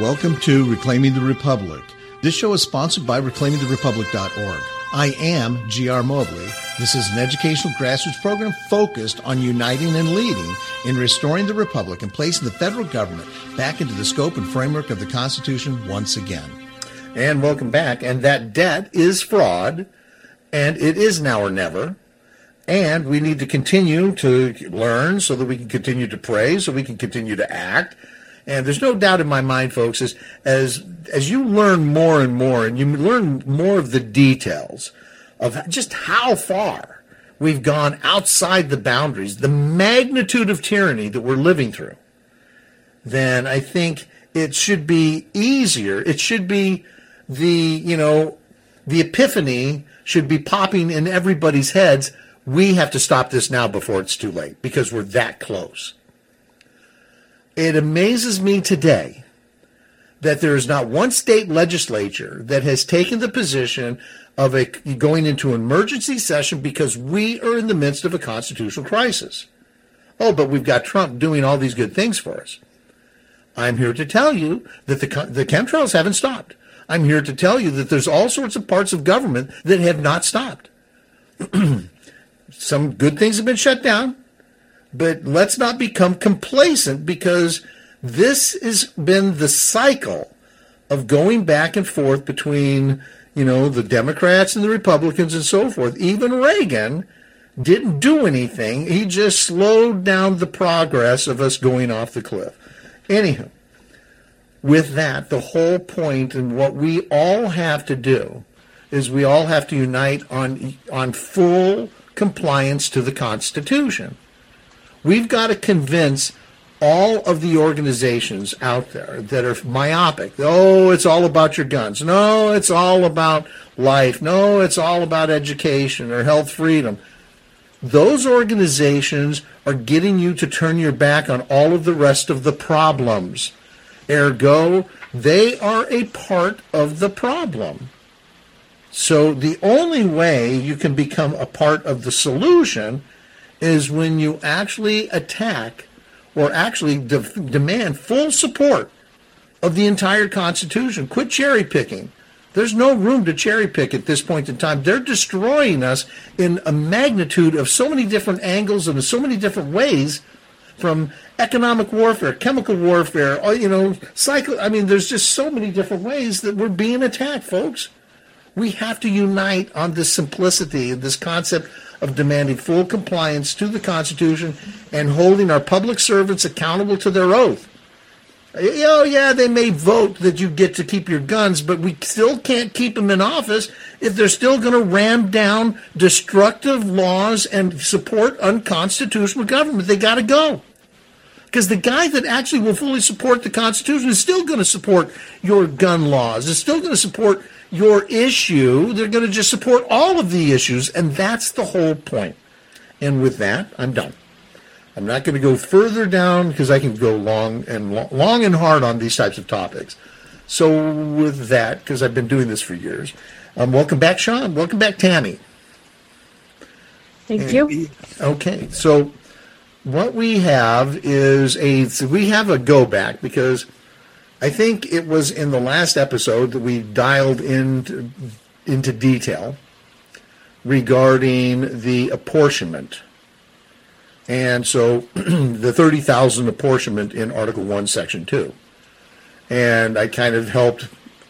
Welcome to Reclaiming the Republic. This show is sponsored by reclaimingtherepublic.org. I am G.R. Mobley. This is an educational grassroots program focused on uniting and leading in restoring the Republic and placing the federal government back into the scope and framework of the Constitution once again. And welcome back. And that debt is fraud, and it is now or never. And we need to continue to learn so that we can continue to pray, so we can continue to act. And there's no doubt in my mind, folks, as you learn more and more, and you learn more of the details of just how far we've gone outside the boundaries, the magnitude of tyranny that we're living through, then I think it should be easier. It should be the epiphany should be popping in everybody's heads. We have to stop this now before it's too late, because we're that close. It amazes me today that there is not one state legislature that has taken the position of going into an emergency session because we are in the midst of a constitutional crisis. Oh, but we've got Trump doing all these good things for us. I'm here to tell you that the chemtrails haven't stopped. I'm here to tell you that there's all sorts of parts of government that have not stopped. Some good things have been shut down. But let's not become complacent, because this has been the cycle of going back and forth between, the Democrats and the Republicans and so forth. Even Reagan didn't do anything. He just slowed down the progress of us going off the cliff. Anyhow, with that, the whole point and what we all have to do is we all have to unite on full compliance to the Constitution. We've got to convince all of the organizations out there that are myopic. Oh, it's all about your guns. No, it's all about life. No, it's all about education or health freedom. Those organizations are getting you to turn your back on all of the rest of the problems. Ergo, they are a part of the problem. So the only way you can become a part of the solution is when you actually attack or actually demand full support of the entire Constitution. Quit cherry picking. There's no room to cherry pick at this point in time. They're destroying us in a magnitude of so many different angles and in so many different ways, from economic warfare, chemical warfare, there's just so many different ways that we're being attacked, folks. We have to unite on this simplicity, this concept of demanding full compliance to the Constitution and holding our public servants accountable to their oath. Oh, yeah, they may vote that you get to keep your guns, but we still can't keep them in office if they're still going to ram down destructive laws and support unconstitutional government. They got to go. Because the guy that actually will fully support the Constitution is still going to support your gun laws, is still going to support your issue. They're going to just support all of the issues, and that's the whole point. And with that, I'm done. I'm not going to go further down because I can go long and hard on these types of topics. So with that, because I've been doing this for years, welcome back, Sean. Welcome back, Tammy. Thank you. Okay, so what we have is we have a go back, because I think it was in the last episode that we dialed into detail regarding the apportionment. And so the 30,000 apportionment in Article 1, Section 2. And I kind of helped,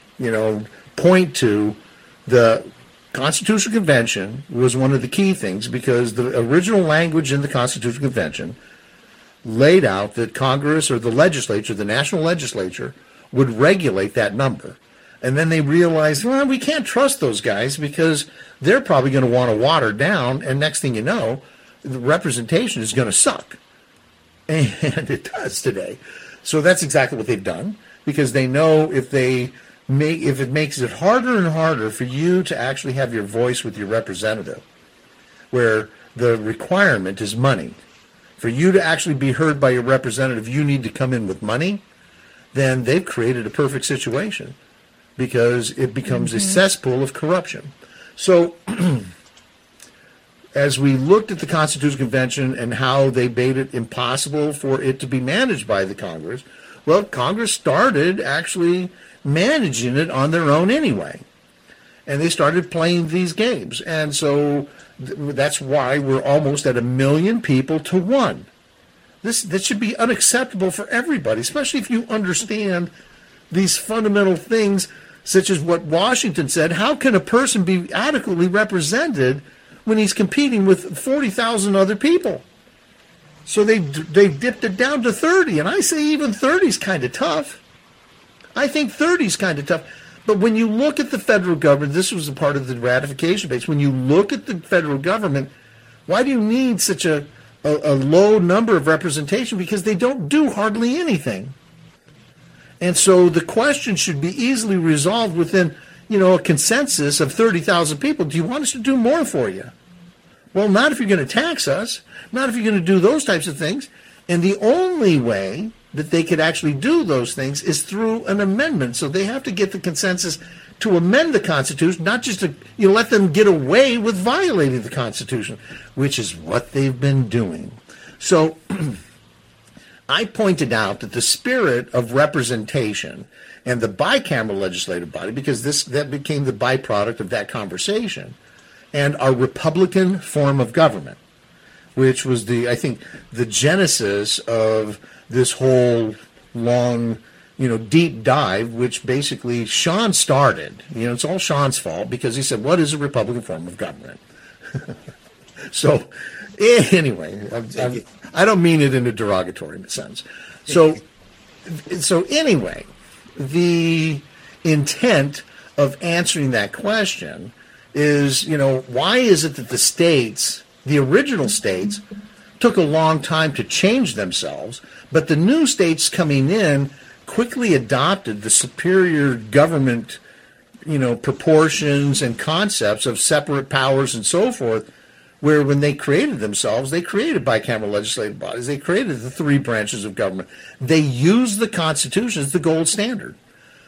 point to the Constitutional Convention was one of the key things, because the original language in the Constitutional Convention laid out that Congress or the legislature, the national legislature, would regulate that number. And then they realized, well, we can't trust those guys because they're probably going to want to water down, and next thing you know, the representation is going to suck. And it does today. So that's exactly what they've done, because they know if it makes it harder and harder for you to actually have your voice with your representative, where the requirement is money. For you to actually be heard by your representative, you need to come in with money. Then they've created a perfect situation, because it becomes a cesspool of corruption. So as we looked at the Constitutional Convention and how they made it impossible for it to be managed by the Congress, Well, Congress started actually managing it on their own anyway. And they started playing these games. And so that's why we're almost at 1 million people to 1. This should be unacceptable for everybody, especially if you understand these fundamental things, such as what Washington said. How can a person be adequately represented when he's competing with 40,000 other people? So they dipped it down to 30, and I say even 30 is kind of tough. I think 30 is kind of tough. But when you look at the federal government, this was a part of the ratification base. When you look at the federal government, why do you need such a low number of representation? Because they don't do hardly anything. And so the question should be easily resolved within, a consensus of 30,000 people. Do you want us to do more for you? Well, not if you're going to tax us, not if you're going to do those types of things. And the only way that they could actually do those things is through an amendment. So they have to get the consensus to amend the Constitution, not just to let them get away with violating the Constitution, which is what they've been doing. So I pointed out that the spirit of representation and the bicameral legislative body, because that became the byproduct of that conversation, and our Republican form of government, which was I think the genesis of this whole long, deep dive, which basically Sean started. It's all Sean's fault because he said, what is a Republican form of government? So anyway, I don't mean it in a derogatory sense. So anyway, the intent of answering that question is, why is it that the states, the original states, took a long time to change themselves, but the new states coming in quickly adopted the superior government, proportions and concepts of separate powers and so forth, where when they created themselves, they created bicameral legislative bodies, they created the 3 branches of government. They used the Constitution as the gold standard.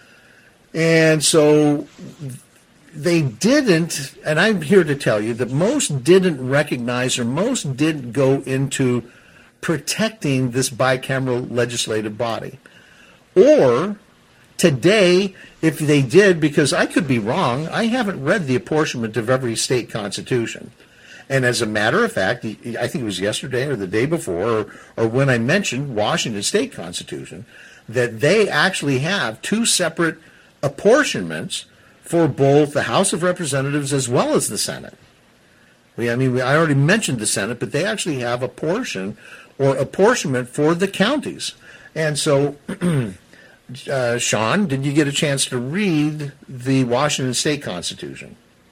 And so they didn't, and I'm here to tell you that most didn't recognize or most didn't go into protecting this bicameral legislative body. Or today, if they did, because I could be wrong, I haven't read the apportionment of every state constitution. And as a matter of fact, I think it was yesterday or the day before, or when I mentioned Washington State Constitution, that they actually have 2 separate apportionments for both the House of Representatives as well as the Senate. I already mentioned the Senate, but they actually have a portion or apportionment for the counties. And so, Sean, did you get a chance to read the Washington State Constitution?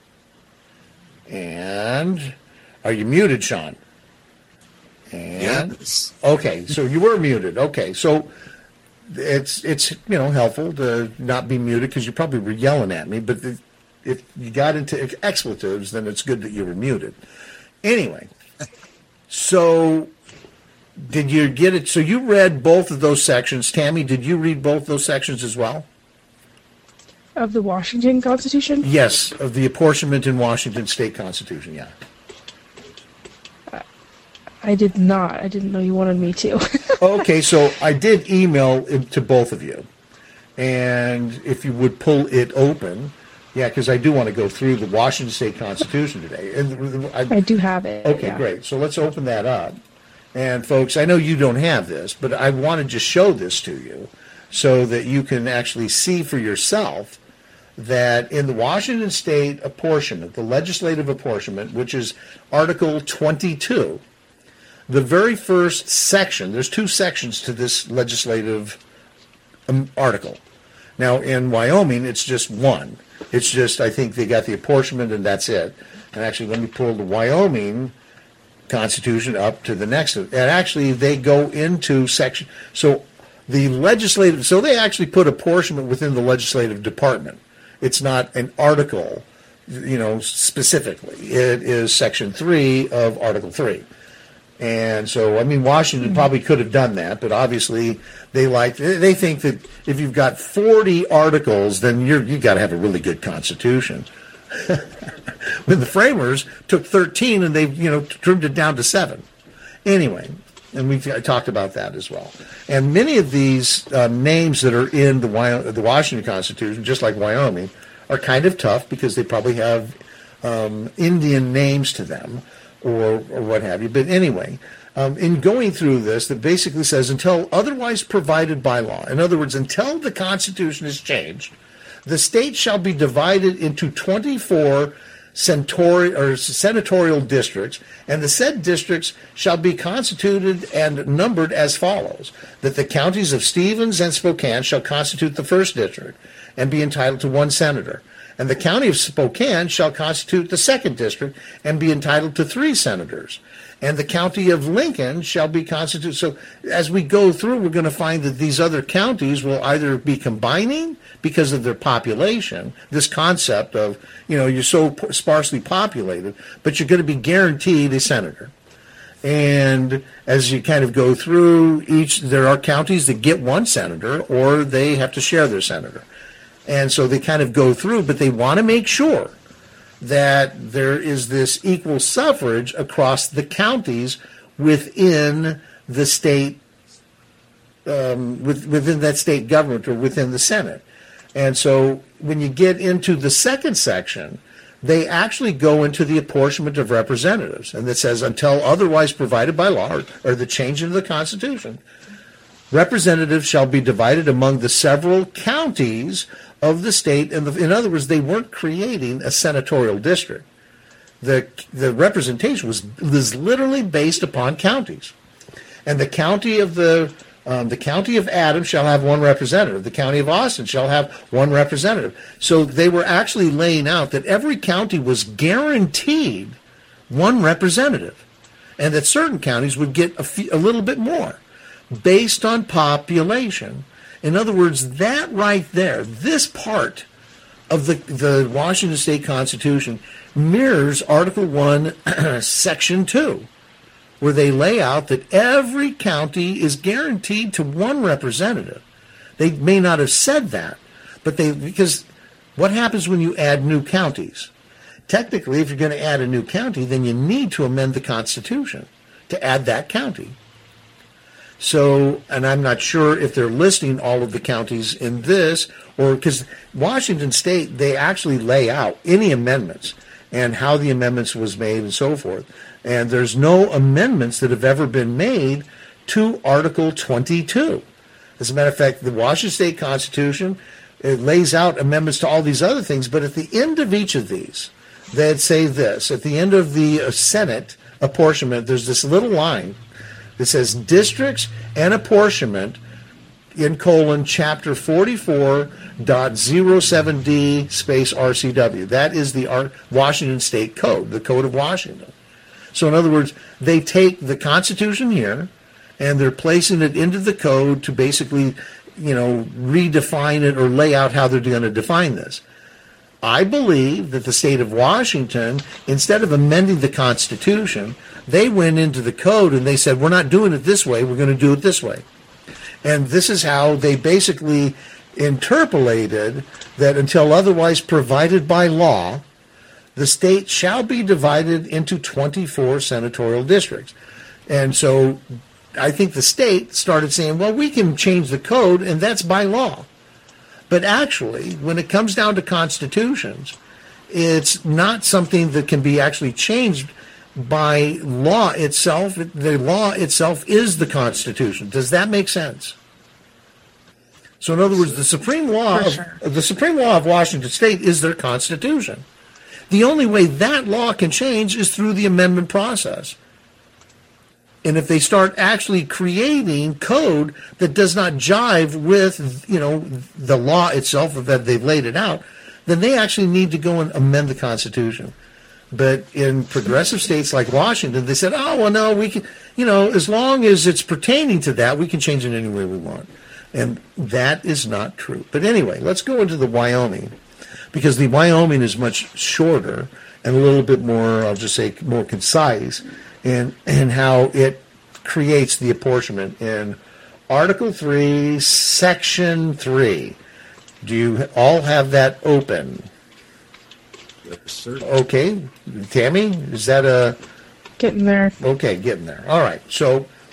And are you muted, Sean? And yes. Okay, so you were muted. Okay, so it's helpful to not be muted because you probably were yelling at me, but if you got into expletives, then it's good that you were muted. Anyway, so did you get it? So you read both of those sections. Tammy, did you read both those sections as well? Of the Washington Constitution? Yes, of the apportionment in Washington State Constitution, yeah. I did not. I didn't know you wanted me to. Okay, so I did email it to both of you. And if you would pull it open, yeah, because I do want to go through the Washington State Constitution today. And I do have it. Okay, yeah. Great. So let's open that up. And folks, I know you don't have this, but I want to just show this to you so that you can actually see for yourself that in the Washington State apportionment, the legislative apportionment, which is Article 22, the very first section, there's 2 sections to this legislative article. Now, in Wyoming, it's just 1. It's just, I think they got the apportionment and that's it. And actually, let me pull the Wyoming Constitution up to the next. And actually, they go into section. So the legislative, so they actually put apportionment within the legislative department. It's not an article, specifically. It is Section 3 of Article 3. And so, Washington probably could have done that, but obviously they think that if you've got 40 articles, then you've got to have a really good constitution. When the framers took 13 and they, trimmed it down to 7. Anyway, And we've talked about that as well. And many of these names that are in the Washington Constitution, just like Wyoming, are kind of tough because they probably have Indian names to them or what have you. But anyway, in going through this, it basically says until otherwise provided by law. In other words, until the Constitution is changed, the state shall be divided into 24 senatorial districts, and the said districts shall be constituted and numbered as follows: that the counties of Stevens and Spokane shall constitute the first district and be entitled to 1 senator, and the county of Spokane shall constitute the second district and be entitled to 3 senators, and the county of Lincoln shall be constituted. So as we go through, we're going to find that these other counties will either be combining because of their population, this concept of, you're so sparsely populated, but you're going to be guaranteed a senator. And as you kind of go through there are counties that get 1 senator, or they have to share their senator. And so they kind of go through, but they want to make sure that there is this equal suffrage across the counties within the state, within that state government or within the Senate. And so when you get into the second section, they actually go into the apportionment of representatives. And it says, until otherwise provided by law or the change in the Constitution, representatives shall be divided among the several counties of the state. And in other words, they weren't creating a senatorial district. The representation was literally based upon counties. And the county of Adams shall have 1 representative. The county of Austin shall have 1 representative. So they were actually laying out that every county was guaranteed 1 representative, and that certain counties would get a little bit more based on population. In other words, that right there, this part of the Washington State Constitution mirrors Article 1, Section 2, where they lay out that every county is guaranteed to 1 representative. They may not have said that, but because what happens when you add new counties? Technically, if you're going to add a new county, then you need to amend the Constitution to add that county. So, and I'm not sure if they're listing all of the counties in this, or because Washington State, they actually lay out any amendments and how the amendments was made and so forth. And there's no amendments that have ever been made to Article 22. As a matter of fact, the Washington State Constitution, it lays out amendments to all these other things, but at the end of each of these, they'd say this. At the end of the Senate apportionment, there's this little line that says districts and apportionment in chapter 44.07D space RCW. That is the Washington State Code, the Code of Washington. So in other words, they take the Constitution here and they're placing it into the code to basically, redefine it or lay out how they're going to define this. I believe that the state of Washington, instead of amending the Constitution, they went into the code and they said, we're not doing it this way, we're going to do it this way. And this is how they basically interpolated that until otherwise provided by law, the state shall be divided into 24 senatorial districts. And so I think the state started saying, well, we can change the code, and that's by law. But actually, when it comes down to constitutions, it's not something that can be actually changed by law itself. The law itself is the Constitution. Does that make sense? So in other words, the supreme law of Washington State is their Constitution. The only way that law can change is through the amendment process. And if they start actually creating code that does not jive with, the law itself, that they've laid it out, then they actually need to go and amend the Constitution. But in progressive states like Washington, they said, oh, well, no, we can, as long as it's pertaining to that, we can change it any way we want. And that is not true. But anyway, let's go into the Wyoming, because the Wyoming is much shorter and a little bit more, I'll just say, more concise in how it creates the apportionment in Article 3, Section 3. Do you all have that open? Yes, sir. Okay. Tammy, is that a... Getting there. Okay, getting there. All right. So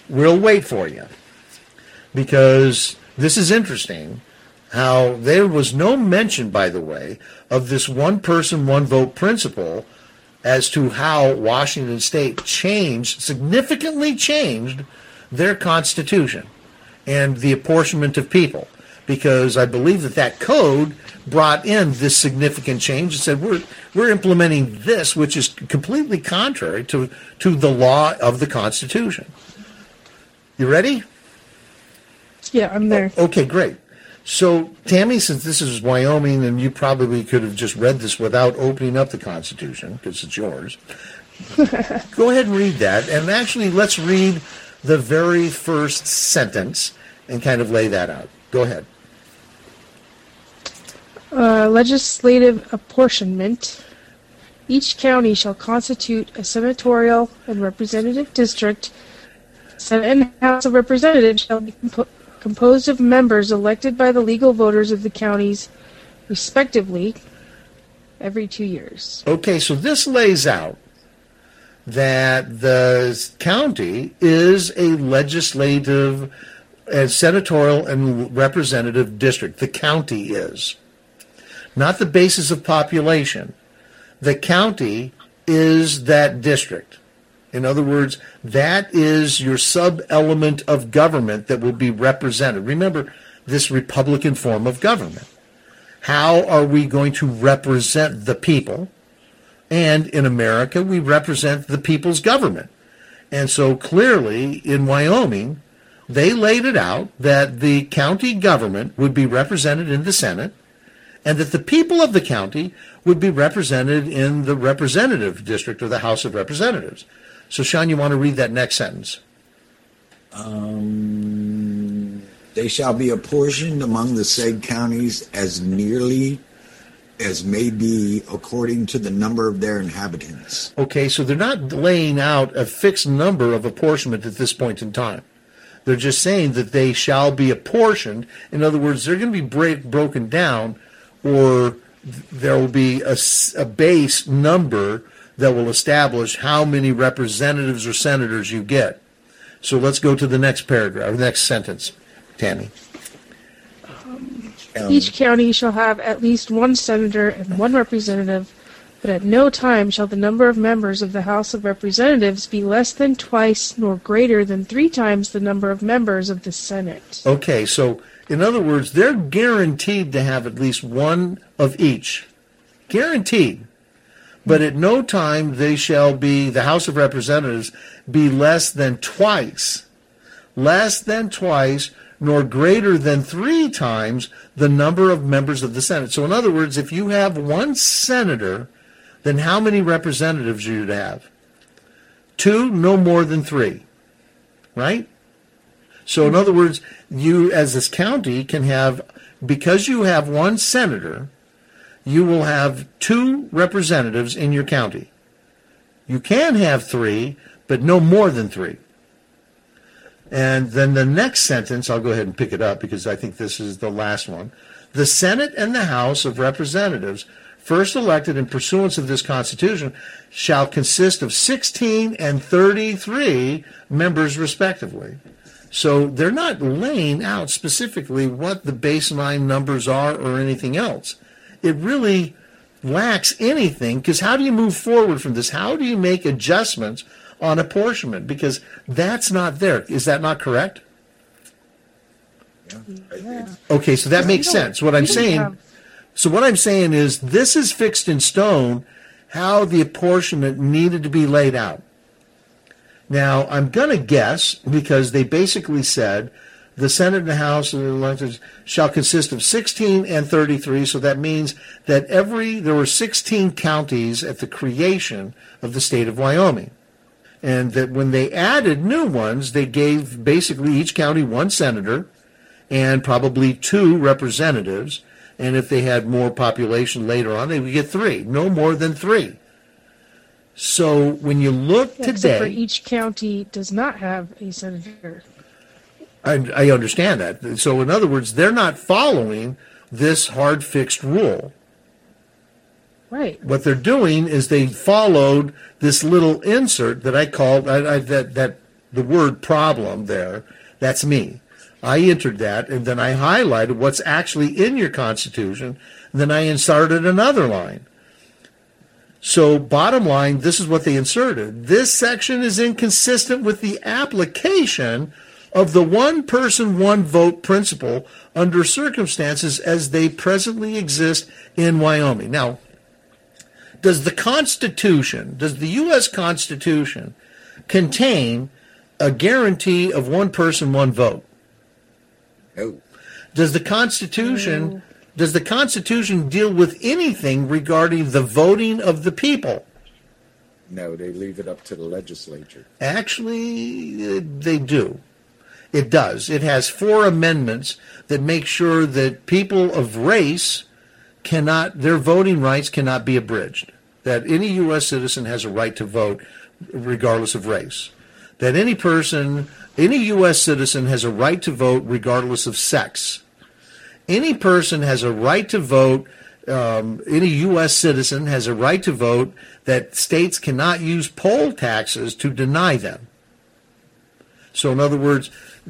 we'll wait for you, because this is interesting how there was no mention, by the way, of this one person, one vote principle as to how Washington State significantly changed their constitution and the apportionment of people, because I believe that code brought in this significant change and said we're implementing this, which is completely contrary to the law of the Constitution. You ready? Yeah, I'm there. Okay, great. So, Tammy, since this is Wyoming, and you probably could have just read this without opening up the Constitution, because it's yours, go ahead and read that. And actually, let's read the very first sentence and kind of lay that out. Go ahead. Legislative apportionment. Each county shall constitute a senatorial and representative district. Senate and House of Representatives shall be composed of members elected by the legal voters of the counties, respectively, every 2 years. Okay, so this lays out that the county is a legislative and senatorial and representative district. The county is. Not the basis of population. The county is that district. In other words, that is your sub-element of government that will be represented. Remember, this Republican form of government. How are we going to represent the people? And in America, we represent the people's government. And so clearly, in Wyoming, they laid it out that the county government would be represented in the Senate, and that the people of the county would be represented in the representative district or the House of Representatives. So, Sean, you want to read that next sentence? They shall be apportioned among the said counties as nearly as may be according to the number of their inhabitants. Okay, so they're not laying out a fixed number of apportionment at this point in time. They're just saying that they shall be apportioned. In other words, they're going to be broken down, or there will be a base number that will establish how many representatives or senators you get. So let's go to the next paragraph, next sentence, Tammy. Each county shall have at least one senator and one representative, but at no time shall the number of members of the House of Representatives be less than twice nor greater than 3 times the number of members of the Senate. Okay, so in other words, they're guaranteed to have at least one of each. Guaranteed. But at no time they shall be, the House of Representatives, be less than twice, nor greater than 3 times the number of members of the Senate. So in other words, if you have one senator, then how many representatives do you have? 2, no more than 3, right? So in other words, you as this county can have, because you have one senator, you will have 2 representatives in your county. You can have 3, but no more than 3. And then the next sentence, I'll go ahead and pick it up because I think this is the last one. The Senate and the House of Representatives, first elected in pursuance of this Constitution, shall consist of 16 and 33 members respectively. So they're not laying out specifically what the baseline numbers are or anything else. It really lacks anything, because how do you move forward from this? How do you make adjustments on apportionment? Because that's not there. Is that not correct? Yeah. Okay, so that makes sense. What I'm saying is this is fixed in stone how the apportionment needed to be laid out. Now, I'm going to guess, because they basically said the Senate and the House of electors shall consist of 16 and 33, so that means that there were 16 counties at the creation of the state of Wyoming. And that when they added new ones, they gave basically each county 1 senator and probably 2 representatives. And if they had more population later on, they would get 3, no more than 3. So when you look today... Except for each county does not have a senator. I understand that. So in other words, they're not following this hard fixed rule. Right. What they're doing is they followed this little insert that I called, that the word problem there, that's me. I entered that, and then I highlighted what's actually in your Constitution, and then I inserted another line. So bottom line, this is what they inserted. This section is inconsistent with the application of the one person, one vote principle under circumstances as they presently exist in Wyoming. Now, does the U.S. Constitution contain a guarantee of one person, one vote? No. Does the Constitution deal with anything regarding the voting of the people? No, they leave it up to the legislature. Actually, they do. It does. It has 4 amendments that make sure that people of race their voting rights cannot be abridged. That any U.S. citizen has a right to vote regardless of race. That any U.S. citizen has a right to vote regardless of sex. Any person has a right to vote, any U.S. citizen has a right to vote that states cannot use poll taxes to deny them. So in other words,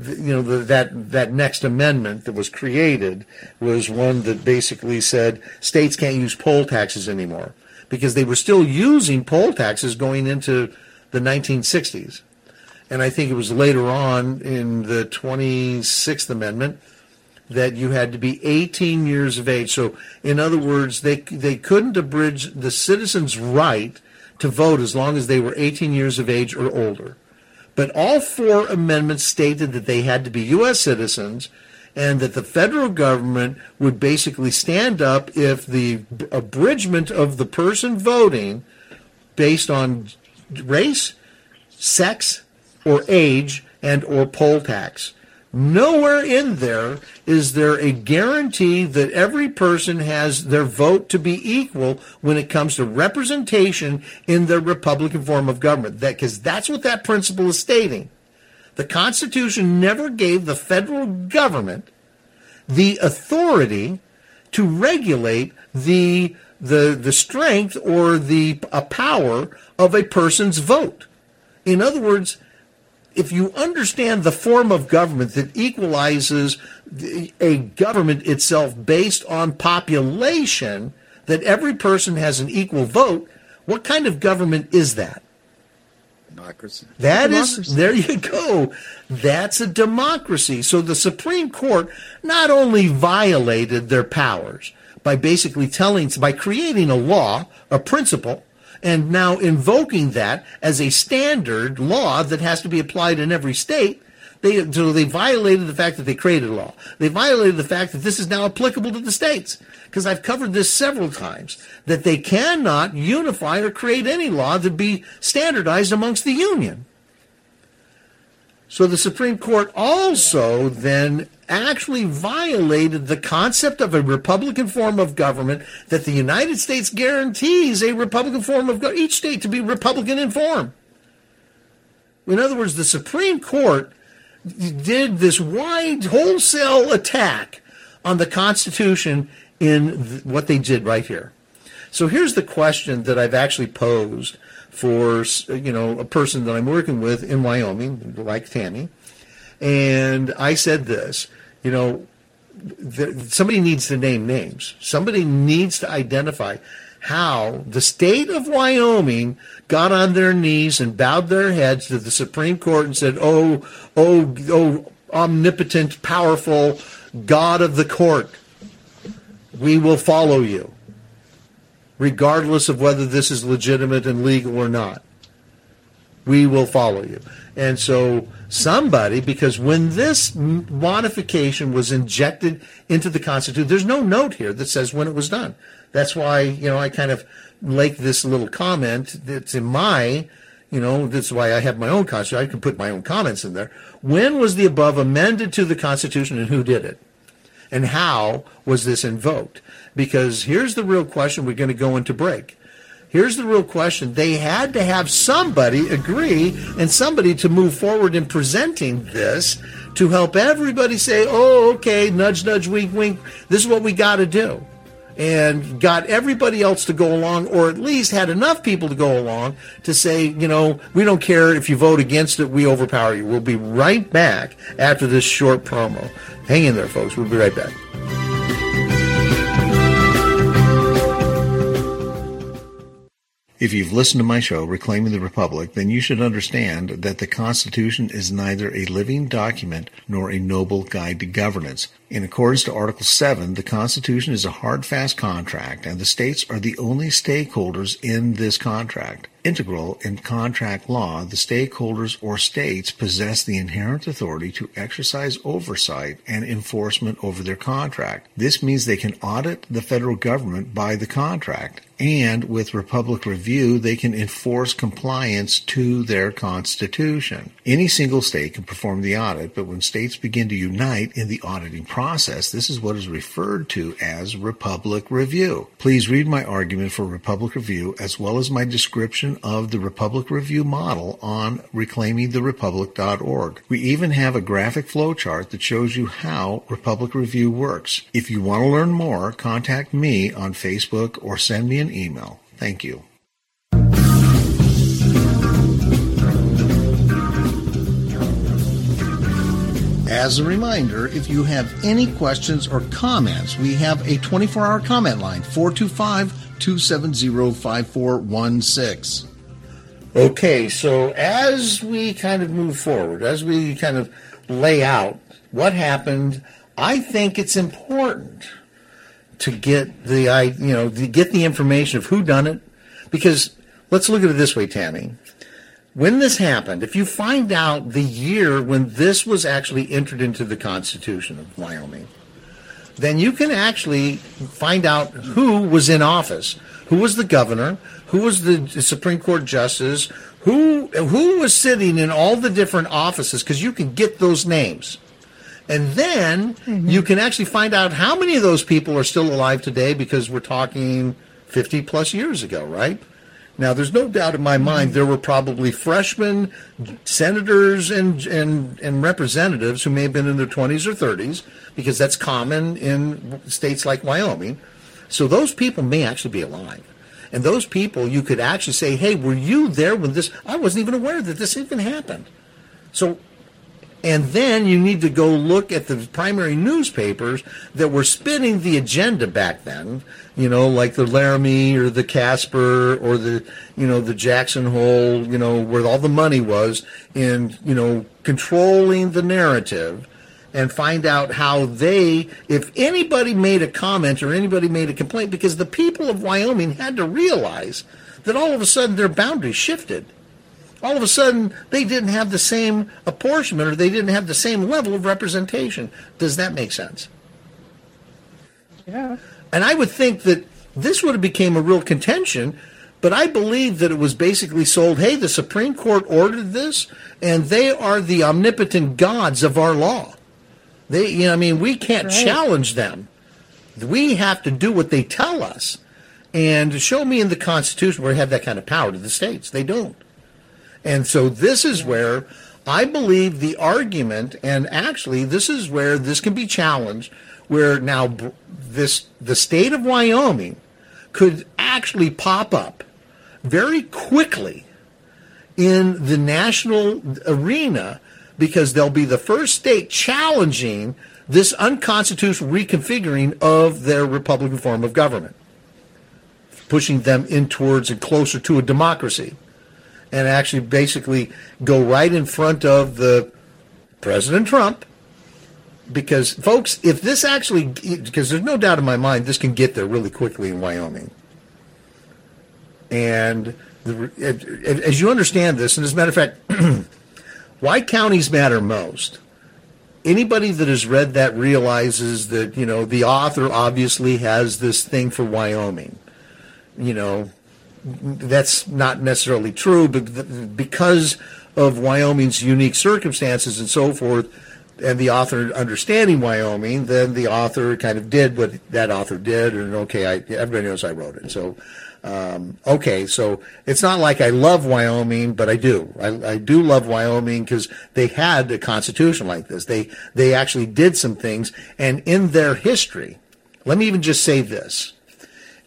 that next amendment that was created was one that basically said states can't use poll taxes anymore because they were still using poll taxes going into the 1960s. And I think it was later on in the 26th Amendment that you had to be 18 years of age. So in other words, they couldn't abridge the citizens' right to vote as long as they were 18 years of age or older. But all 4 amendments stated that they had to be U.S. citizens and that the federal government would basically stand up if the abridgment of the person voting based on race, sex, or age and or poll tax. Nowhere in there is there a guarantee that every person has their vote to be equal when it comes to representation in the Republican form of government. Because that's what that principle is stating. The Constitution never gave the federal government the authority to regulate the strength or the power of a person's vote. In other words, if you understand the form of government that equalizes a government itself based on population, that every person has an equal vote, what kind of government is that? Democracy. There you go. That's a democracy. So the Supreme Court not only violated their powers by basically by creating a law, a principle, and now invoking that as a standard law that has to be applied in every state. They violated the fact that they created a law. They violated the fact that this is now applicable to the states. Because I've covered this several times, that they cannot unify or create any law that be standardized amongst the Union. So the Supreme Court also then actually violated the concept of a Republican form of government, that the United States guarantees a Republican form of government, each state to be Republican in form. In other words, the Supreme Court did this wide wholesale attack on the Constitution in what they did right here. So here's the question that I've actually posed for a person that I'm working with in Wyoming, like Tammy, and I said this, somebody needs to name names. Somebody needs to identify how the state of Wyoming got on their knees and bowed their heads to the Supreme Court and said, oh, omnipotent, powerful God of the court, we will follow you, regardless of whether this is legitimate and legal or not. We will follow you. And so somebody, because when this modification was injected into the Constitution, there's no note here that says when it was done. That's why, I kind of like this little comment that's in my, that's why I have my own Constitution. I can put my own comments in there. When was the above amended to the Constitution and who did it? And how was this invoked? Because here's the real question. We're going to go into break. Here's the real question. They had to have somebody agree and somebody to move forward in presenting this to help everybody say, oh, okay, nudge, nudge, wink, wink. This is what we got to do. and got everybody else to go along, or at least had enough people to go along to say, we don't care if you vote against it, we overpower you. We'll be right back after this short promo. Hang in there, folks. We'll be right back. If you've listened to my show, Reclaiming the Republic, then you should understand that the Constitution is neither a living document nor a noble guide to governance. In accordance to Article 7, the Constitution is a hard, fast contract, and the states are the only stakeholders in this contract. Integral in contract law, the stakeholders or states possess the inherent authority to exercise oversight and enforcement over their contract. This means they can audit the federal government by the contract, and with Republic Review, they can enforce compliance to their Constitution. Any single state can perform the audit, but when states begin to unite in the auditing process, this is what is referred to as Republic Review. Please read my argument for Republic Review as well as my description of the Republic Review model on reclaimingtherepublic.org. We even have a graphic flowchart that shows you how Republic Review works. If you want to learn more, contact me on Facebook or send me an email. Thank you. As a reminder, if you have any questions or comments, we have a 24-hour comment line, 425-270-5416. Okay, so as we kind of move forward, as we kind of lay out what happened, I think it's important to get to get the information of who done it, because let's look at it this way, Tammy. When this happened, if you find out the year when this was actually entered into the Constitution of Wyoming, then you can actually find out who was in office, who was the governor, who was the Supreme Court justice, who was sitting in all the different offices, because you can get those names. And then you can actually find out how many of those people are still alive today, because we're talking 50 plus years ago, right? Now, there's no doubt in my mind there were probably freshmen, senators, and representatives who may have been in their 20s or 30s, because that's common in states like Wyoming. So those people may actually be alive. And those people, you could actually say, hey, were you there when this? I wasn't even aware that this even happened. So, and then you need to go look at the primary newspapers that were spinning the agenda back then, like the Laramie or the Casper or the Jackson Hole, where all the money was in, controlling the narrative, and find out how if anybody made a comment or anybody made a complaint, because the people of Wyoming had to realize that all of a sudden their boundaries shifted. All of a sudden, they didn't have the same apportionment, or they didn't have the same level of representation. Does that make sense? Yeah. And I would think that this would have became a real contention, but I believe that it was basically sold, hey, the Supreme Court ordered this, and they are the omnipotent gods of our law. We can't challenge them. We have to do what they tell us. And show me in the Constitution where we have that kind of power to the states. They don't. And so this is where I believe the argument, and actually this is where this can be challenged, where now the state of Wyoming could actually pop up very quickly in the national arena, because they'll be the first state challenging this unconstitutional reconfiguring of their Republican form of government, pushing them in towards and closer to a democracy. And actually basically go right in front of the President Trump. Because, folks, if this actually, because there's no doubt in my mind this can get there really quickly in Wyoming. And as you understand this, and as a matter of fact, why counties matter most. Anybody that has read that realizes that, the author obviously has this thing for Wyoming. That's not necessarily true, but because of Wyoming's unique circumstances and so forth, and the author understanding Wyoming, then the author kind of did what that author did, and everybody knows I wrote it. So, so it's not like I love Wyoming, but I do. I do love Wyoming because they had a constitution like this. They actually did some things, and in their history, let me even just say this.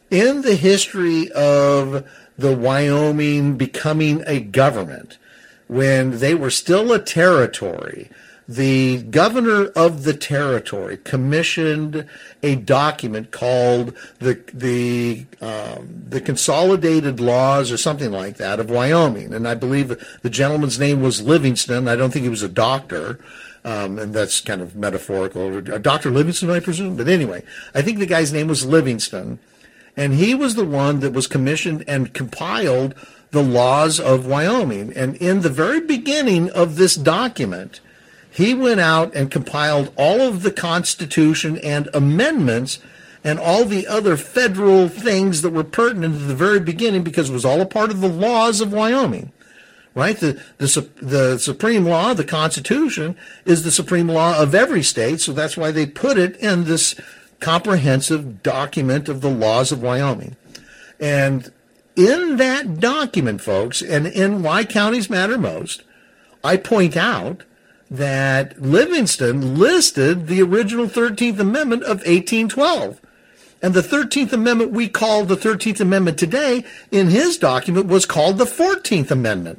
in the history of the Wyoming becoming a government, when they were still a territory, the governor of the territory commissioned a document called the Consolidated Laws or something like that of Wyoming. And I believe the gentleman's name was Livingston. I don't think he was a doctor. And that's kind of metaphorical. Dr. Livingston, I presume. But anyway, I think the guy's name was Livingston. And he was the one that was commissioned and compiled the laws of Wyoming. And in the very beginning of this document, he went out and compiled all of the Constitution and amendments and all the other federal things that were pertinent at the very beginning, because it was all a part of the laws of Wyoming, right? The supreme law, the Constitution, is the supreme law of every state, so that's why they put it in this comprehensive document of the laws of Wyoming. And in that document, folks, and in Why Counties Matter Most, I point out that Livingston listed the original 13th Amendment of 1812. And the 13th Amendment we call the 13th Amendment today, in his document, was called the 14th Amendment.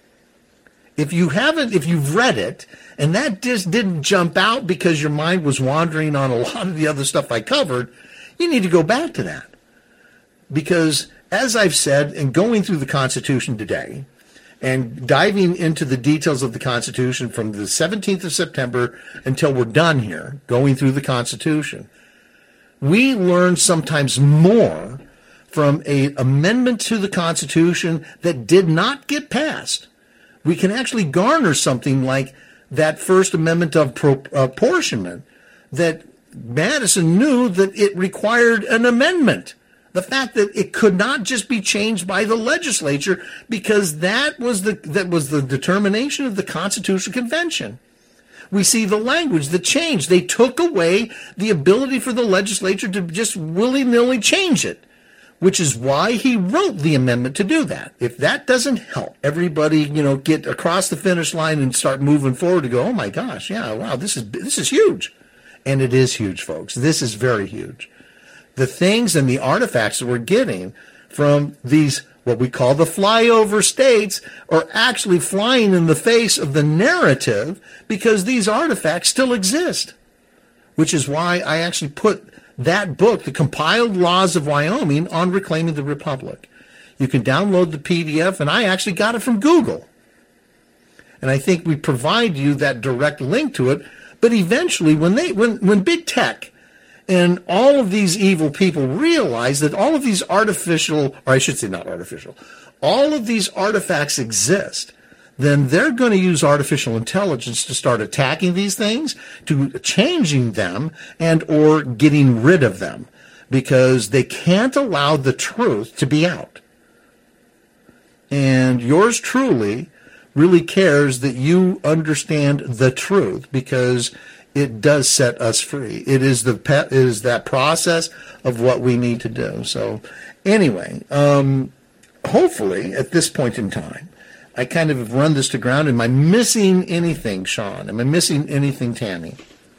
If you've read it, and that just didn't jump out because your mind was wandering on a lot of the other stuff I covered, you need to go back to that. Because, as I've said, in going through the Constitution today, and diving into the details of the Constitution from the 17th of September until we're done here, going through the Constitution, we learn sometimes more from an amendment to the Constitution that did not get passed. We can actually garner something like that First Amendment of apportionment, that Madison knew that it required an amendment. The fact that it could not just be changed by the legislature, because that was the determination of the Constitutional Convention. We see the language, the change. They took away the ability for the legislature to just willy-nilly change it, which is why he wrote the amendment to do that. If that doesn't help everybody, get across the finish line and start moving forward to go, oh my gosh, yeah, wow, this is huge. And it is huge, folks. This is very huge. The things and the artifacts that we're getting from these, what we call the flyover states, are actually flying in the face of the narrative, because these artifacts still exist, which is why I actually put that book, The Compiled Laws of Wyoming, on Reclaiming the Republic. You can download the PDF, and I actually got it from Google. And I think we provide you that direct link to it. But eventually, when big tech and all of these evil people realize that all of these all of these artifacts exist, then they're going to use artificial intelligence to start attacking these things, to changing them, and or getting rid of them, because they can't allow the truth to be out. And yours truly really cares that you understand the truth, because it does set us free. It is that process of what we need to do. So anyway, hopefully at this point in time, I kind of have run this to ground. Am I missing anything, Sean? Am I missing anything, Tammy?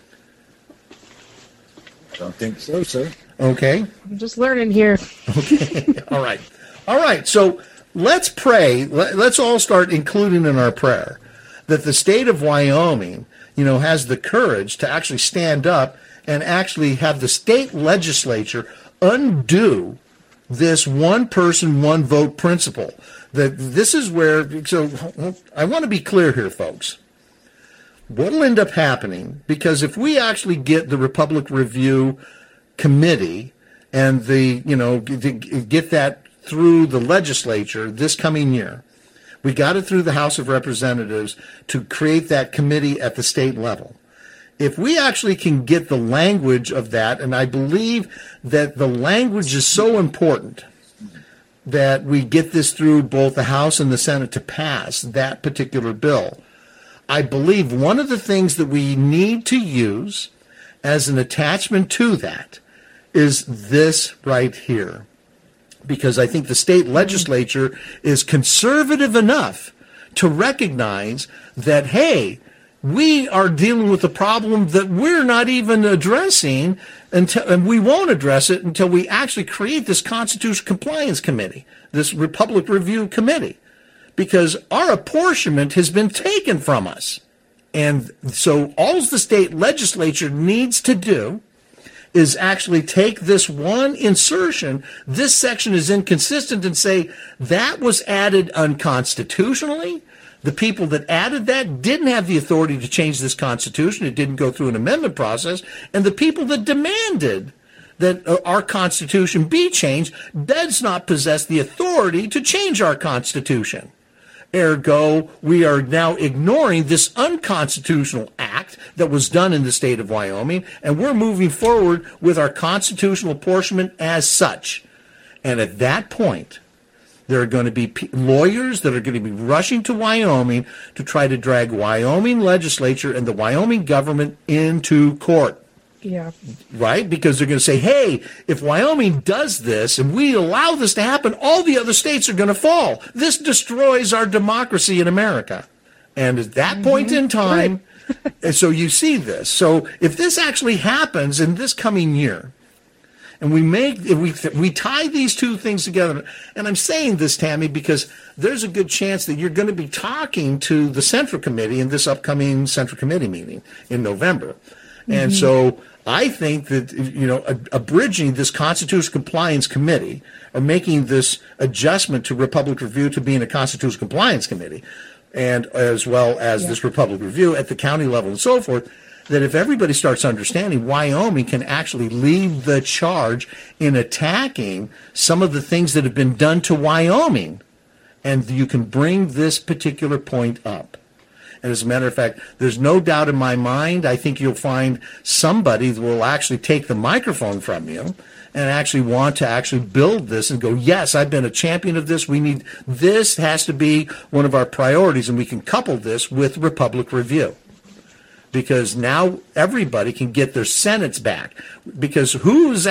Don't think so, sir. Okay. I'm just learning here. Okay. All right. So let's pray. Let's all start including in our prayer that the state of Wyoming, has the courage to actually stand up and actually have the state legislature undo this one person, one vote principle. That this is where, so I want to be clear here, folks. What will end up happening, because if we actually get the Republic Review Committee and get that through the legislature this coming year, we got it through the House of Representatives to create that committee at the state level. If we actually can get the language of that, and I believe that the language is so important that we get this through both the House and the Senate to pass that particular bill, I believe one of the things that we need to use as an attachment to that is this right here. Because I think the state legislature is conservative enough to recognize that, hey, we are dealing with a problem that we're not even addressing and we won't address it until we actually create this Constitutional Compliance Committee, this Republic Review Committee, because our apportionment has been taken from us. And so all the state legislature needs to do is actually take this one insertion, this section is inconsistent, and say that was added unconstitutionally. The people that added that didn't have the authority to change this Constitution. It didn't go through an amendment process. And the people that demanded that our Constitution be changed does not possess the authority to change our Constitution. Ergo, we are now ignoring this unconstitutional act that was done in the state of Wyoming, and we're moving forward with our constitutional apportionment as such. And at that point, there are going to be lawyers that are going to be rushing to Wyoming to try to drag Wyoming legislature and the Wyoming government into court. Yeah. Right? Because they're going to say, hey, if Wyoming does this and we allow this to happen, all the other states are going to fall. This destroys our democracy in America. And at that point in time, and so you see this. So if this actually happens in this coming year, and we tie these two things together, and I'm saying this, Tammy, because there's a good chance that you're going to be talking to the Central Committee in this upcoming Central Committee meeting in November. And so I think that, abridging this Constitutional Compliance Committee or making this adjustment to Republic Review to being a Constitutional Compliance Committee, and as well as this Republic Review at the county level and so forth, that if everybody starts understanding Wyoming can actually lead the charge in attacking some of the things that have been done to Wyoming, and you can bring this particular point up. And as a matter of fact, there's no doubt in my mind, I think you'll find somebody that will actually take the microphone from you and actually want to actually build this and go, yes, I've been a champion of this. This has to be one of our priorities, and we can couple this with Republic Review. Because now everybody can get their senates back. Because who's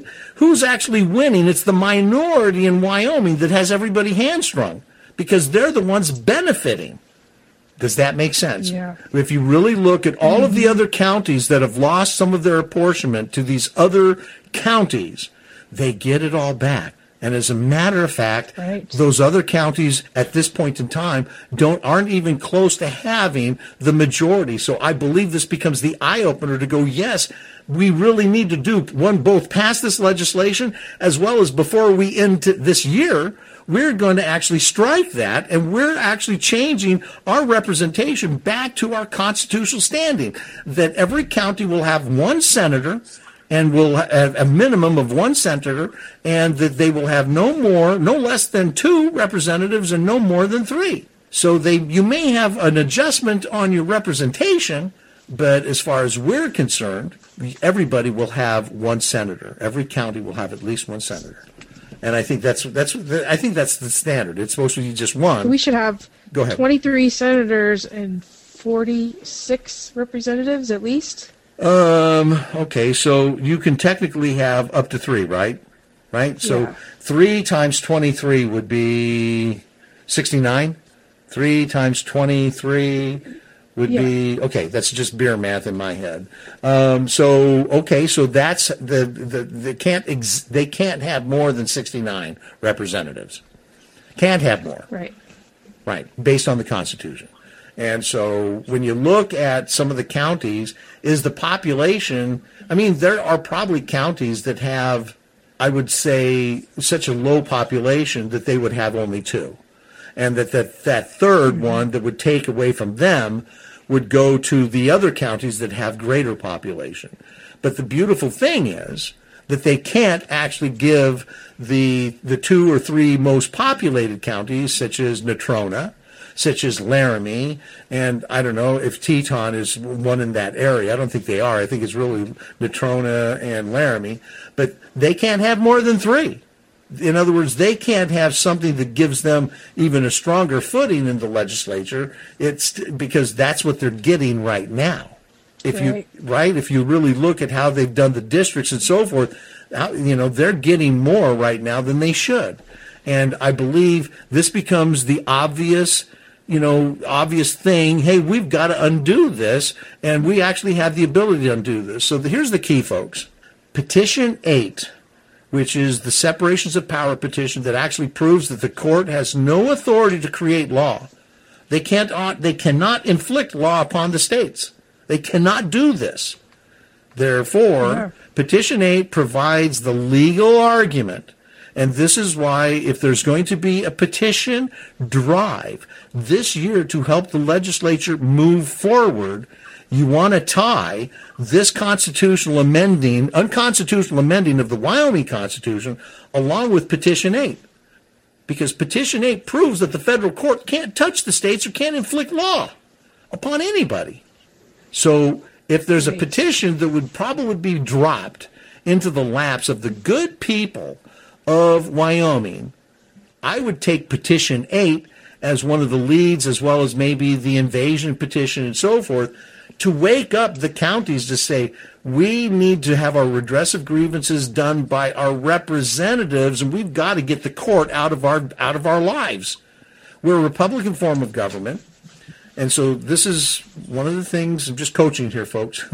actually winning? It's the minority in Wyoming that has everybody hamstrung, because they're the ones benefiting. Does that make sense? Yeah. If you really look at all of the other counties that have lost some of their apportionment to these other counties, they get it all back. And as a matter of fact, those other counties at this point in time aren't even close to having the majority. So I believe this becomes the eye-opener to go, yes, we really need to both pass this legislation, as well as before we end this year, we're going to actually strike that, and we're actually changing our representation back to our constitutional standing, that every county will have one senator and will have a minimum of one senator, and that they will have no less than 2 representatives and no more than 3. So you may have an adjustment on your representation, but as far as we're concerned, everybody will have one senator. Every county will have at least one senator. And I think that's the standard. It's supposed to be just one. We should have Go ahead. 23 senators and 46 representatives at least. Okay, so you can technically have up to 3, right? Right? So 3 times 23 would be 69. 3 times 23 would be, okay, that's just beer math in my head. So that's they can't have more than 69 representatives. Can't have more. Right, based on the Constitution. And so when you look at some of the counties, is the population, there are probably counties that have, I would say, such a low population that they would have only 2. And that third one that would take away from them would go to the other counties that have greater population. But the beautiful thing is that they can't actually give the 2 or 3 most populated counties, such as Natrona, such as Laramie, and I don't know if Teton is one in that area. I don't think they are. I think it's really Natrona and Laramie. But they can't have more than 3. In other words, they can't have something that gives them even a stronger footing in the legislature. It's because that's what they're getting right now. If you really look at how they've done the districts and so forth, they're getting more right now than they should. And I believe this becomes the obvious, obvious thing. Hey, we've got to undo this, and we actually have the ability to undo this. So here's the key, folks. Petition 8, which is the separations of power petition that actually proves that the court has no authority to create law. They cannot inflict law upon the states. They cannot do this. Therefore, Petition 8 provides the legal argument. And this is why, if there's going to be a petition drive this year to help the legislature move forward, you want to tie this unconstitutional amending of the Wyoming Constitution along with Petition 8. Because Petition 8 proves that the federal court can't touch the states or can't inflict law upon anybody. So if there's a petition that would probably be dropped into the laps of the good people of Wyoming, I would take Petition 8 as one of the leads, as well as maybe the invasion petition and so forth, to wake up the counties to say, we need to have our redress of grievances done by our representatives, and we've got to get the court out of our lives. We're a Republican form of government, and so this is one of the things, I'm just coaching here, folks.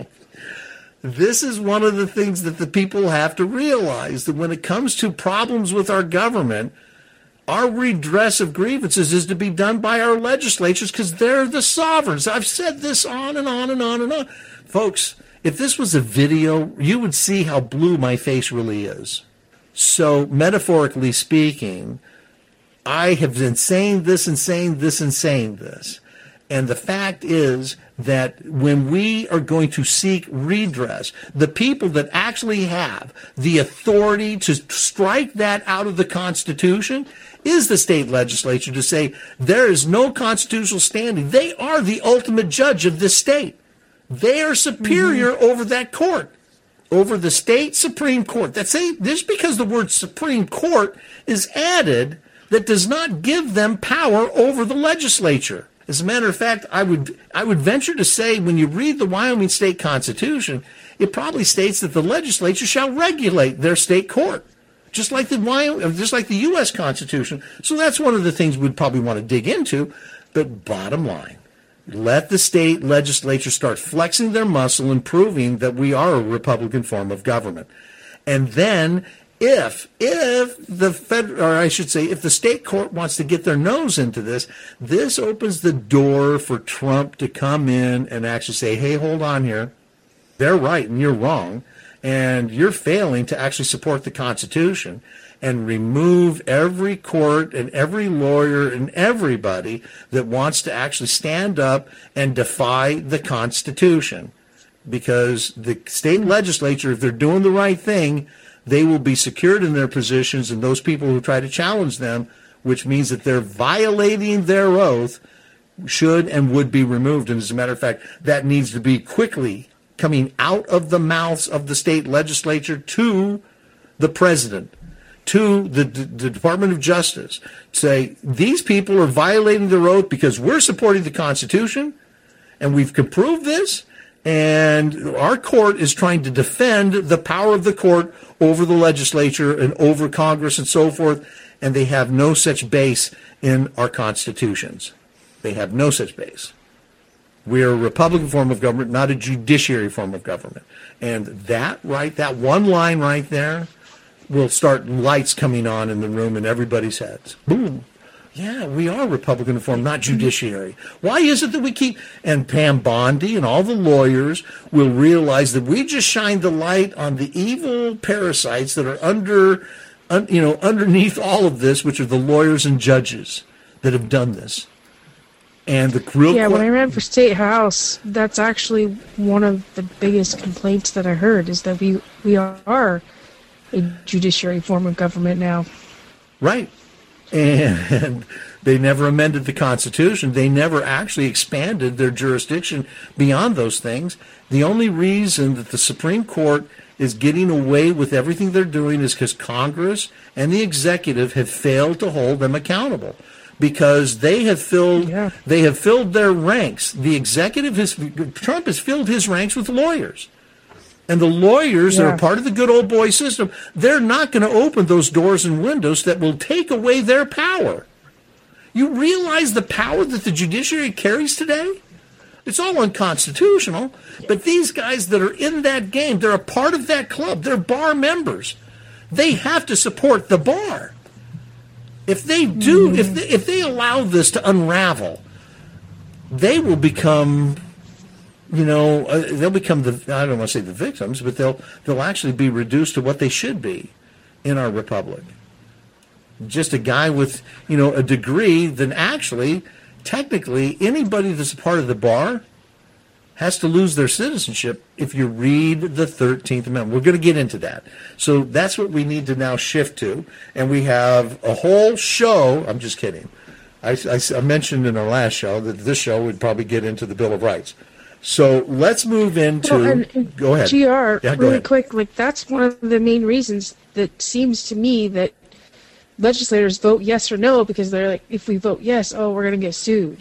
This is one of the things that the people have to realize, that when it comes to problems with our government, our redress of grievances is to be done by our legislatures because they're the sovereigns. I've said this on and on and on and on. Folks, if this was a video, you would see how blue my face really is. So, metaphorically speaking, I have been saying this and saying this and saying this. And the fact is that when we are going to seek redress, the people that actually have the authority to strike that out of the Constitution is the state legislature, to say there is no constitutional standing. They are the ultimate judge of this state. They are superior over that court, over the state Supreme Court. Just because the word Supreme Court is added, that does not give them power over the legislature. As a matter of fact, I would venture to say, when you read the Wyoming State Constitution, it probably states that the legislature shall regulate their state court, just like the U.S. Constitution. So that's one of the things we'd probably want to dig into. But bottom line, let the state legislature start flexing their muscle and proving that we are a Republican form of government. And then if the state court wants to get their nose into this, this opens the door for Trump to come in and actually say, hey, hold on here. They're right and you're wrong. And you're failing to actually support the Constitution, and remove every court and every lawyer and everybody that wants to actually stand up and defy the Constitution. Because the state legislature, if they're doing the right thing, they will be secured in their positions, and those people who try to challenge them, which means that they're violating their oath, should and would be removed. And as a matter of fact, that needs to be quickly coming out of the mouths of the state legislature to the president, to the Department of Justice, say these people are violating their oath because we're supporting the Constitution, and we've proved this, and our court is trying to defend the power of the court over the legislature and over Congress and so forth, and they have no such base in our constitutions. They have no such base. We are a Republican form of government, not a judiciary form of government. And that one line right there will start lights coming on in the room in everybody's heads. Boom. Yeah, we are Republican form, not judiciary. Why is it that we keep, and Pam Bondi and all the lawyers will realize that we just shined the light on the evil parasites that are underneath all of this, which are the lawyers and judges that have done this. And the real when I ran for state house, that's actually one of the biggest complaints that I heard, is that we are a judiciary form of government now. Right. And they never amended the Constitution. They never actually expanded their jurisdiction beyond those things. The only reason that the Supreme Court is getting away with everything they're doing is because Congress and the executive have failed to hold them accountable. Because they have filled their ranks. The executive Trump has filled his ranks with lawyers. And the lawyers that are part of the good old boy system, they're not going to open those doors and windows that will take away their power. You realize the power that the judiciary carries today? It's all unconstitutional, but these guys that are in that game, they're a part of that club. They're bar members. They have to support the bar. If they do, if they allow this to unravel, they will become, they'll become I don't want to say the victims, but they'll actually be reduced to what they should be in our republic. Just a guy with, a degree, then actually, technically, anybody that's a part of the bar has to lose their citizenship if you read the 13th Amendment. We're going to get into that. So that's what we need to now shift to. And we have a whole show. I'm just kidding. I mentioned in our last show that this show would probably get into the Bill of Rights. So let's move into... go ahead. GR, really quick, that's one of the main reasons that seems to me that legislators vote yes or no, because they're like, if we vote yes, we're going to get sued.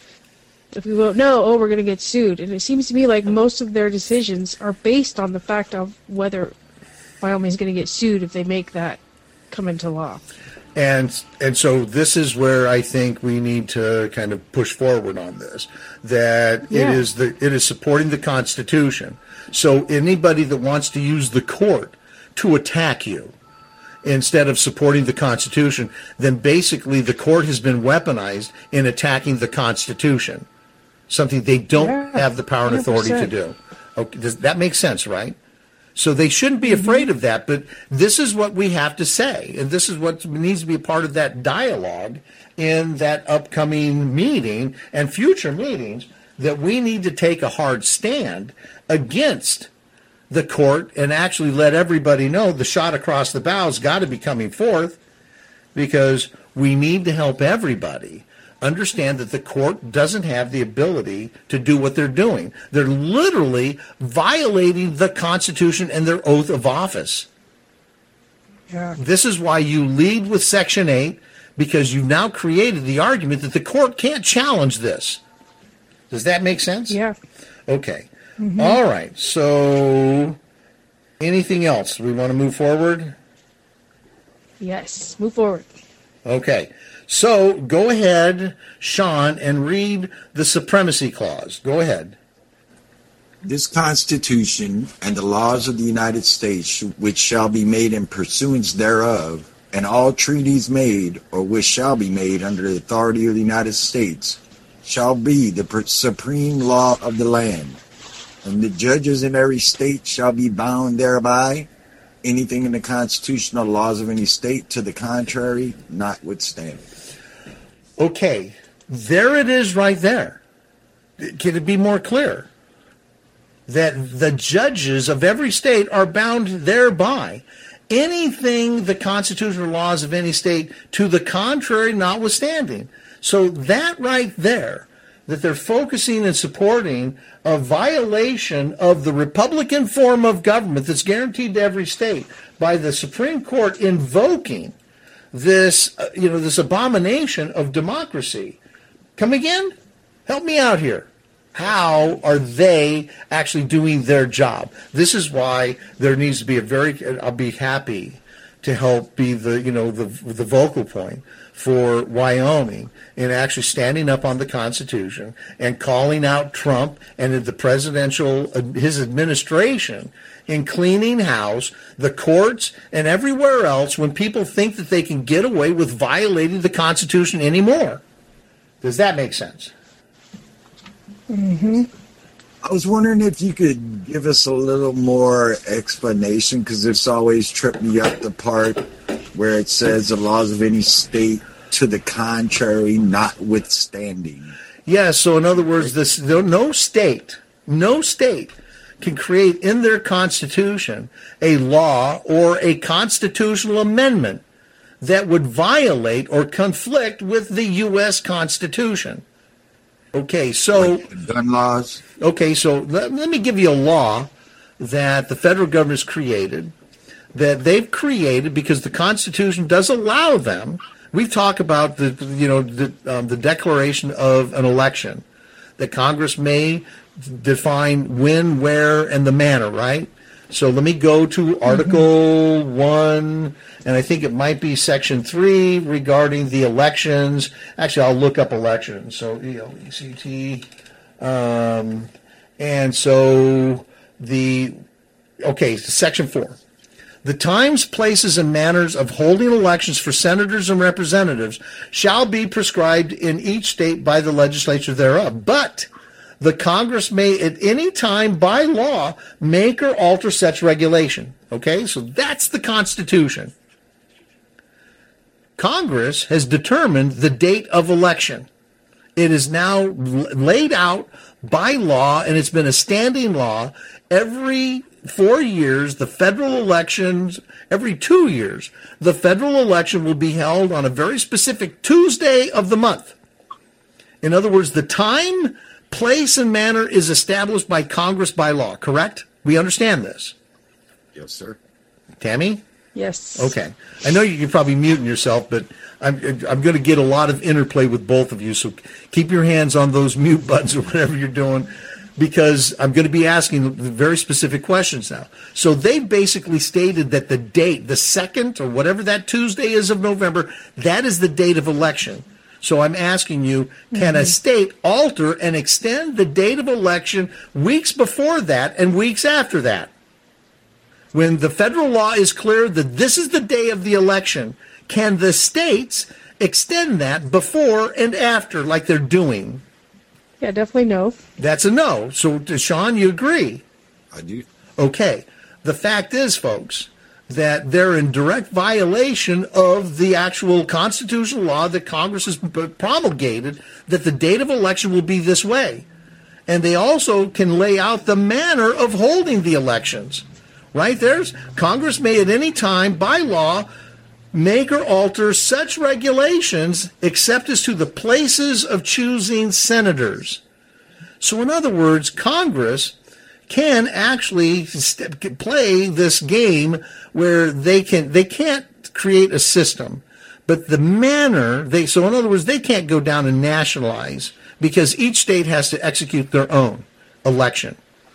If we vote no, we're going to get sued. And it seems to me like most of their decisions are based on the fact of whether Wyoming is going to get sued if they make that come into law. And so this is where I think we need to kind of push forward on this, that it is supporting the Constitution. So anybody that wants to use the court to attack you, instead of supporting the Constitution, then basically the court has been weaponized in attacking the Constitution, something they don't have the power and authority 100%. To do. Okay, does that make sense, right? So they shouldn't be afraid of that, but this is what we have to say, and this is what needs to be a part of that dialogue in that upcoming meeting and future meetings, that we need to take a hard stand against the court and actually let everybody know the shot across the bow's got to be coming forth, because we need to help everybody understand that the court doesn't have the ability to do what they're doing. They're literally violating the Constitution and their oath of office. Yeah. This is why you lead with Section 8, because you've now created the argument that the court can't challenge this. Does that make sense? Yeah. Okay. Mm-hmm. All right. So anything else? We want to move forward? Yes, move forward. Okay. So go ahead, Sean, and read the Supremacy Clause. Go ahead. This Constitution and the laws of the United States, which shall be made in pursuance thereof, and all treaties made or which shall be made under the authority of the United States, shall be the supreme law of the land. And the judges in every state shall be bound thereby, anything in the constitutional laws of any state to the contrary notwithstanding. Okay, there it is right there. Can it be more clear? That the judges of every state are bound thereby, anything the constitutional laws of any state to the contrary notwithstanding. So that right there, that they're focusing and supporting a violation of the Republican form of government that's guaranteed to every state by the Supreme Court invoking this, this abomination of democracy. Come again? Help me out here. How are they actually doing their job? This is why there needs to be I'll be happy to help be the vocal point for Wyoming in actually standing up on the Constitution and calling out Trump and his administration in cleaning house, the courts, and everywhere else when people think that they can get away with violating the Constitution anymore. Does that make sense? Mm-hmm. I was wondering if you could give us a little more explanation, because it's always tripped me up, the part where it says the laws of any state to the contrary notwithstanding. Yeah, so in other words, no state can create in their constitution a law or a constitutional amendment that would violate or conflict with the U.S. Constitution. Okay, so... Like gun laws? Okay, so let me give you a law that the federal government has created, that they've created because the Constitution does allow them. We've talked about the declaration of an election, that Congress may define when, where, and the manner, right? So let me go to Article 1, and I think it might be Section 3 regarding the elections. Actually, I'll look up elections. So ELECT. And so Section 4. The times, places, and manners of holding elections for senators and representatives shall be prescribed in each state by the legislature thereof. But the Congress may at any time by law make or alter such regulation. Okay, so that's the Constitution. Congress has determined the date of election. It is now laid out by law, and it's been a standing law. Every 4 years, the federal elections, every 2 years, the federal election will be held on a very specific Tuesday of the month. In other words, the time, place, and manner is established by Congress by law, correct? We understand this. Yes, sir. Tammy? Yes. Okay. I know you're probably muting yourself, but I'm going to get a lot of interplay with both of you, so keep your hands on those mute buttons or whatever you're doing, because I'm going to be asking very specific questions now. So they basically stated that the date, the 2nd or whatever that Tuesday is of November, that is the date of election. So I'm asking you, can a state alter and extend the date of election weeks before that and weeks after that? When the federal law is clear that this is the day of the election, can the states extend that before and after like they're doing? Yeah, definitely no. That's a no. So, Sean, you agree? I do. Okay. The fact is, folks, that they're in direct violation of the actual constitutional law that Congress has promulgated, that the date of election will be this way. And they also can lay out the manner of holding the elections. Right? Congress may at any time, by law, make or alter such regulations except as to the places of choosing senators. So in other words, Congress can actually play this game where they can't create a system, but the manner so in other words, they can't go down and nationalize because each state has to execute their own election.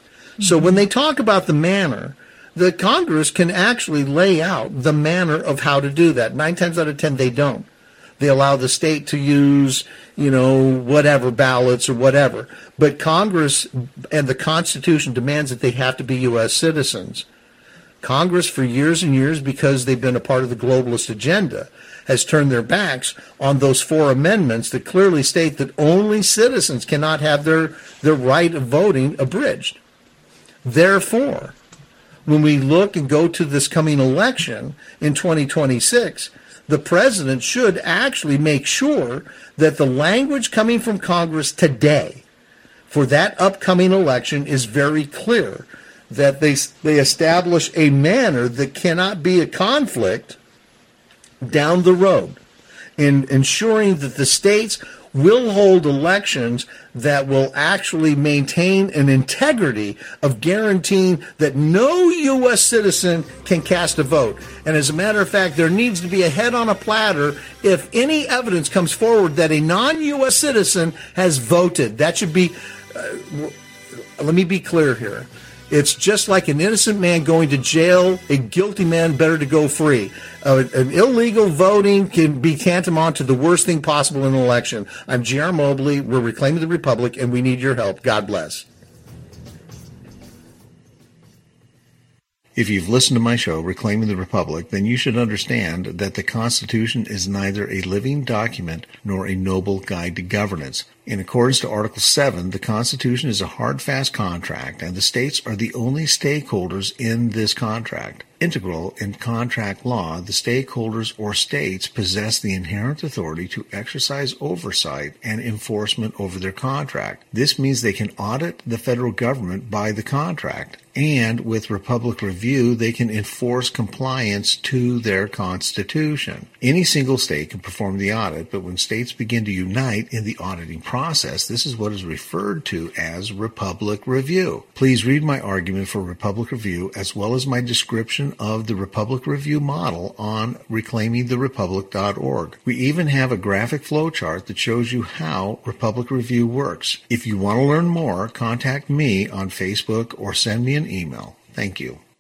So when they talk about the manner, the Congress can actually lay out the manner of how to do that. 9 times out of 10, they don't. They allow the state to use, whatever ballots or whatever. But Congress and the Constitution demands that they have to be U.S. citizens. Congress, for years and years, because they've been a part of the globalist agenda, has turned their backs on those 4 amendments that clearly state that only citizens cannot have their right of voting abridged. Therefore, when we look and go to this coming election in 2026, the president should actually make sure that the language coming from Congress today for that upcoming election is very clear, that they establish a manner that cannot be a conflict down the road in ensuring that the states will hold elections that will actually maintain an integrity of guaranteeing that no U.S. citizen can cast a vote. And as a matter of fact, there needs to be a head on a platter if any evidence comes forward that a non-U.S. citizen has voted. That should be, let me be clear here. It's just like an innocent man going to jail, a guilty man better to go free. An illegal voting can be tantamount to the worst thing possible in an election. I'm G.R. Mobley. We're Reclaiming the Republic, and we need your help. God bless. If you've listened to my show, Reclaiming the Republic, then you should understand that the Constitution is neither a living document nor a noble guide to governance. In accordance to Article 7, the Constitution is a hard, fast contract, and the states are the only stakeholders in this contract. Integral in contract law, the stakeholders or states possess the inherent authority to exercise oversight and enforcement over their contract. This means they can audit the federal government by the contract, and with Republic Review, they can enforce compliance to their Constitution. Any single state can perform the audit, but when states begin to unite in the auditing process, this is what is referred to as Republic Review. Please read my argument for Republic Review as well as my description of the Republic Review model on reclaimingtherepublic.org. We even have a graphic flowchart that shows you how Republic Review works. If you want to learn more, contact me on Facebook or send me an email. Thank you.